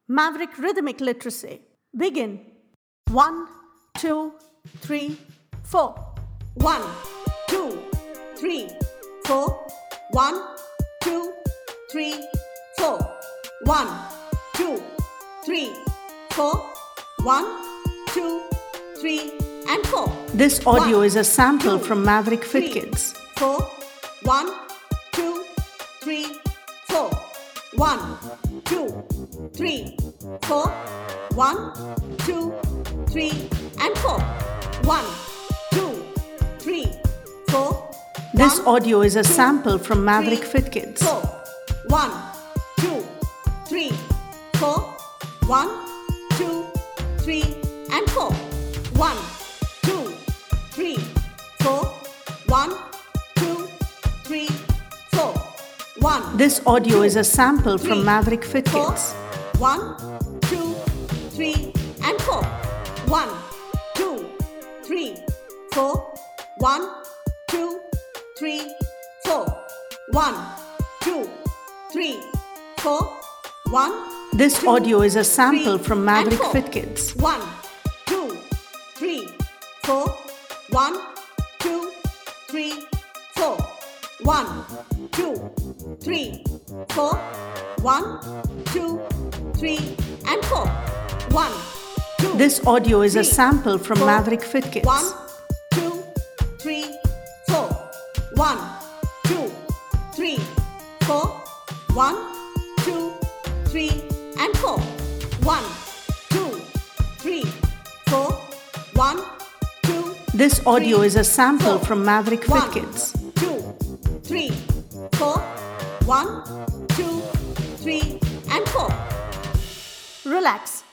Maverick Rhythmic Literacy. Begin. 1, 2, 3, 4. 1, 2, 3, 4. 1, 2, 3, 4. 1, 2, 3, 4. 1, 2, 3, and 4. This audio is a sample from Maverick Fit Kids. 4. 1, 2, 3, 4. 1, 2, 3, 4. 1, 2, 3, and 4. 1, 2, 3, 4. This audio is a sample from Maverick Fit Kids. 4. 1, 2, 3, 4. 1, 2, 3, and 4. 1, 2, 3, 4. 1, 2, 3, 4. 1. This audio is a sample from Maverick Fit Kids. 1, 2, 3, and 4. 1, 2, 3, 4. 1, 2, 3, 4. 1, 2, 3, 4. 1. This audio is a sample from Maverick and 4. Fit Kids. 1, 2, 3, 4. 1, 2, 3, 4. 1, 2, 3, 4. 1, 2, 3, and 4. 1, 2. This audio is a sample from 4. Maverick Fit Kids. 1, 2, 3, 4. 1, 2, 3, 4. 1, 2, 3, and 4. 1, 2, 3, 4. 1, 2. This audio is a sample from Maverick Fit 1, Kids. 2, 3, 4. 1, 2, 3, and 4. Relax.